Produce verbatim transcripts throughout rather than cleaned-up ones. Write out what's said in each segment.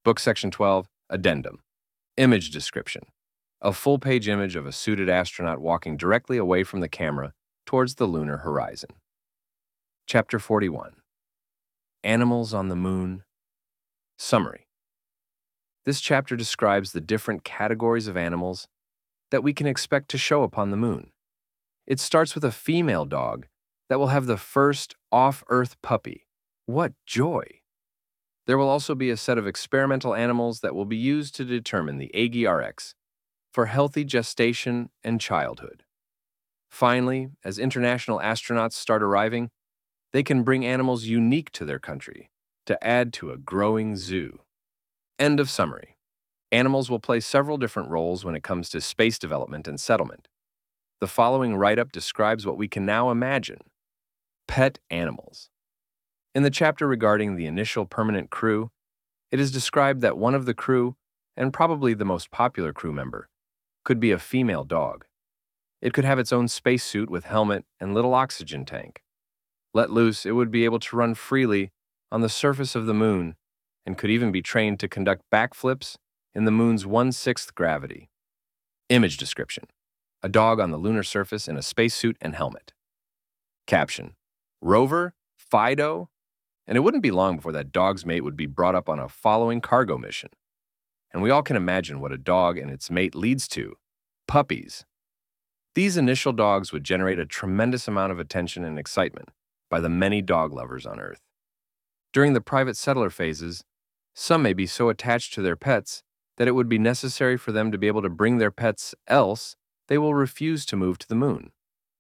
Book Section twelve, Addendum. Image description. A full-page image of a suited astronaut walking directly away from the camera towards the lunar horizon. Chapter forty-one. Animals on the Moon. Summary. This chapter describes the different categories of animals that we can expect to show upon the moon. It starts with a female dog that will have the first off-Earth puppy. What joy! There will also be a set of experimental animals that will be used to determine the A G R X for healthy gestation and childhood. Finally, as international astronauts start arriving, they can bring animals unique to their country to add to a growing zoo. End of summary. Animals will play several different roles when it comes to space development and settlement. The following write-up describes what we can now imagine: pet animals. In the chapter regarding the initial permanent crew, it is described that one of the crew, and probably the most popular crew member, could be a female dog. It could have its own spacesuit with helmet and little oxygen tank. Let loose, it would be able to run freely on the surface of the moon and could even be trained to conduct backflips in the moon's one-sixth gravity. Image description. A dog on the lunar surface in a spacesuit and helmet. Caption. Rover, Fido, and it wouldn't be long before that dog's mate would be brought up on a following cargo mission. And we all can imagine what a dog and its mate leads to: puppies. These initial dogs would generate a tremendous amount of attention and excitement by the many dog lovers on Earth. During the private settler phases, some may be so attached to their pets that it would be necessary for them to be able to bring their pets, else they will refuse to move to the moon.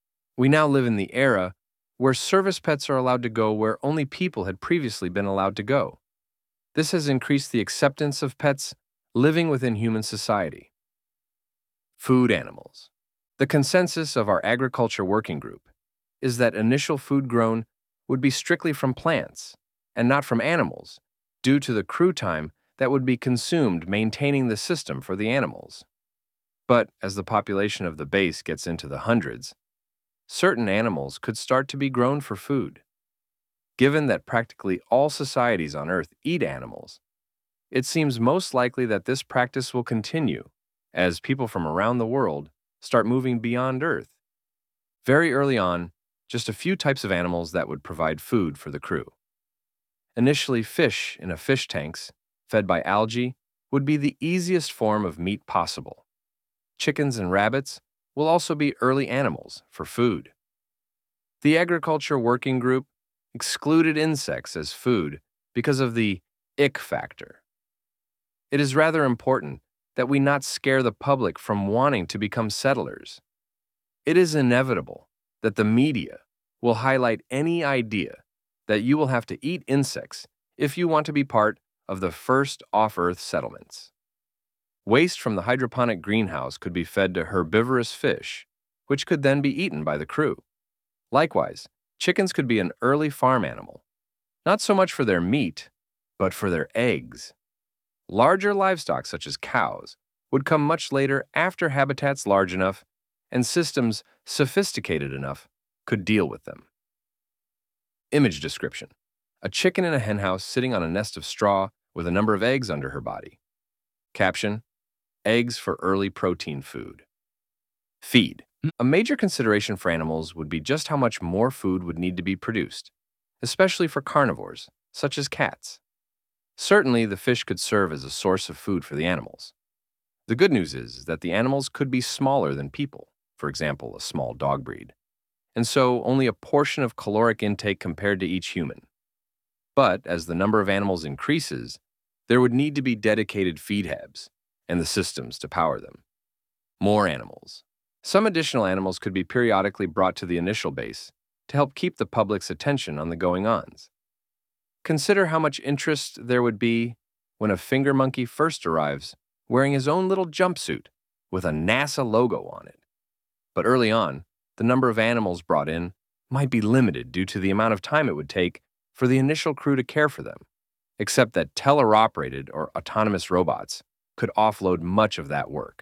We now live in the era where service pets are allowed to go where only people had previously been allowed to go. This has increased the acceptance of pets living within human society. Food animals. The consensus of our agriculture working group is that initial food grown would be strictly from plants and not from animals, due to the crew time that would be consumed maintaining the system for the animals. But as the population of the base gets into the hundreds, certain animals could start to be grown for food. Given that practically all societies on Earth eat animals, it seems most likely that this practice will continue as people from around the world start moving beyond Earth. Very early on, just a few types of animals that would provide food for the crew. Initially, fish in a fish tanks, fed by algae, would be the easiest form of meat possible. Chickens and rabbits will also be early animals for food. The Agriculture Working Group excluded insects as food because of the ick factor. It is rather important that we not scare the public from wanting to become settlers. It is inevitable that the media will highlight any idea that you will have to eat insects if you want to be part of the first off-Earth settlements. Waste from the hydroponic greenhouse could be fed to herbivorous fish, which could then be eaten by the crew. Likewise, chickens could be an early farm animal, not so much for their meat, but for their eggs. Larger livestock, such as cows, would come much later after habitats large enough and systems sophisticated enough could deal with them. Image description. A chicken in a henhouse sitting on a nest of straw with a number of eggs under her body. Caption. Eggs for early protein food. Feed. A major consideration for animals would be just how much more food would need to be produced, especially for carnivores, such as cats. Certainly, the fish could serve as a source of food for the animals. The good news is that the animals could be smaller than people, for example, a small dog breed, and so only a portion of caloric intake compared to each human. But as the number of animals increases, there would need to be dedicated feed hubs and the systems to power them. More animals. Some additional animals could be periodically brought to the initial base to help keep the public's attention on the going-ons. Consider how much interest there would be when a finger monkey first arrives wearing his own little jumpsuit with a NASA logo on it. But early on, the number of animals brought in might be limited due to the amount of time it would take for the initial crew to care for them, except that teller-operated or autonomous robots could offload much of that work.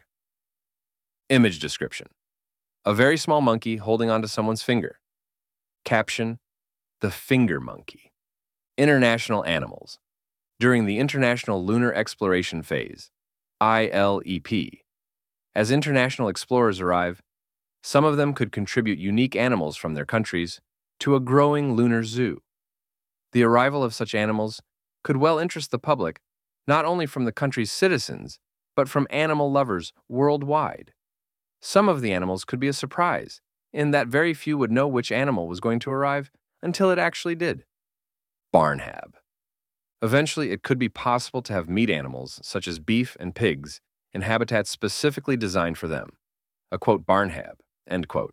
Image description. A very small monkey holding onto someone's finger. Caption. The finger monkey. International animals. during the International Lunar Exploration Phase, I L E P. As international explorers arrive, some of them could contribute unique animals from their countries to a growing lunar zoo. The arrival of such animals could well interest the public, not only from the country's citizens, but from animal lovers worldwide. Some of the animals could be a surprise, in that very few would know which animal was going to arrive until it actually did. Barn-hab. Eventually, it could be possible to have meat animals, such as beef and pigs, in habitats specifically designed for them. A quote, barn-hab, end quote.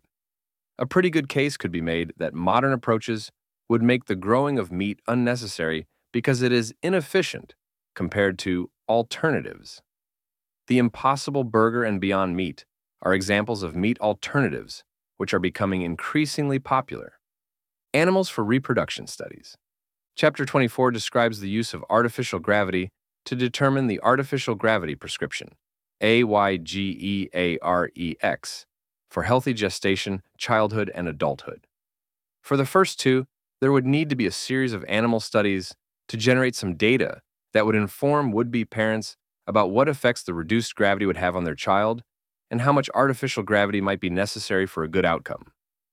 A pretty good case could be made that modern approaches would make the growing of meat unnecessary because it is inefficient compared to alternatives. The Impossible Burger and Beyond Meat are examples of meat alternatives which are becoming increasingly popular. Animals for reproduction studies. Chapter twenty-four describes the use of artificial gravity to determine the artificial gravity prescription, A Y G E A R E X, for healthy gestation, childhood, and adulthood. For the first two, there would need to be a series of animal studies to generate some data that would inform would-be parents about what effects the reduced gravity would have on their child and how much artificial gravity might be necessary for a good outcome.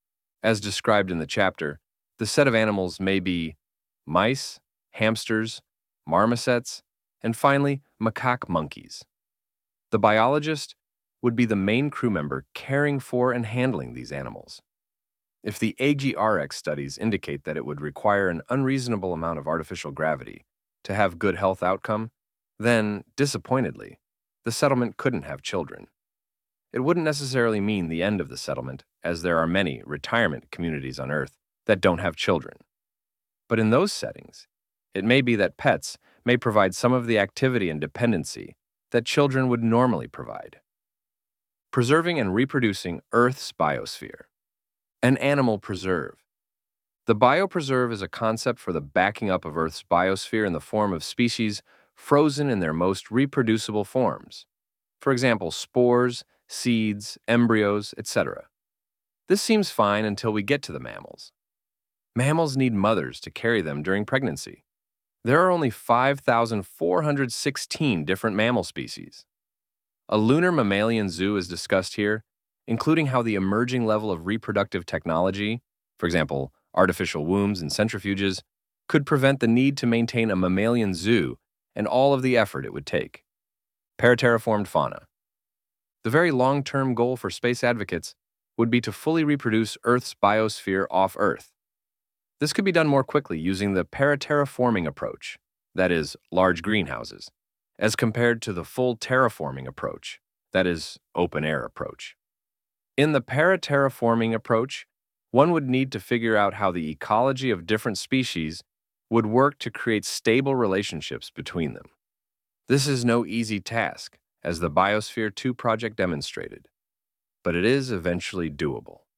As described in the chapter, the set of animals may be mice, hamsters, marmosets, and finally, macaque monkeys. The biologist would be the main crew member caring for and handling these animals. If the A G R X studies indicate that it would require an unreasonable amount of artificial gravity to have good health outcome, then, disappointedly, the settlement couldn't have children. It wouldn't necessarily mean the end of the settlement, as there are many retirement communities on Earth that don't have children. But in those settings, it may be that pets may provide some of the activity and dependency that children would normally provide. Preserving and reproducing Earth's biosphere. An animal preserve. The biopreserve is a concept for the backing up of Earth's biosphere in the form of species frozen in their most reproducible forms. For example, spores, seeds, embryos, et cetera. This seems fine until we get to the mammals. Mammals need mothers to carry them during pregnancy. There are only five thousand four hundred sixteen different mammal species. A lunar mammalian zoo is discussed here, including how the emerging level of reproductive technology, for example, artificial wombs and centrifuges, could prevent the need to maintain a mammalian zoo and all of the effort it would take. Paraterraformed fauna. The very long-term goal for space advocates would be to fully reproduce Earth's biosphere off Earth. This could be done more quickly using the paraterraforming approach, that is, large greenhouses, as compared to the full terraforming approach, that is, open-air approach. In the paraterraforming approach, one would need to figure out how the ecology of different species would work to create stable relationships between them. This is no easy task, as the Biosphere two project demonstrated, but it is eventually doable.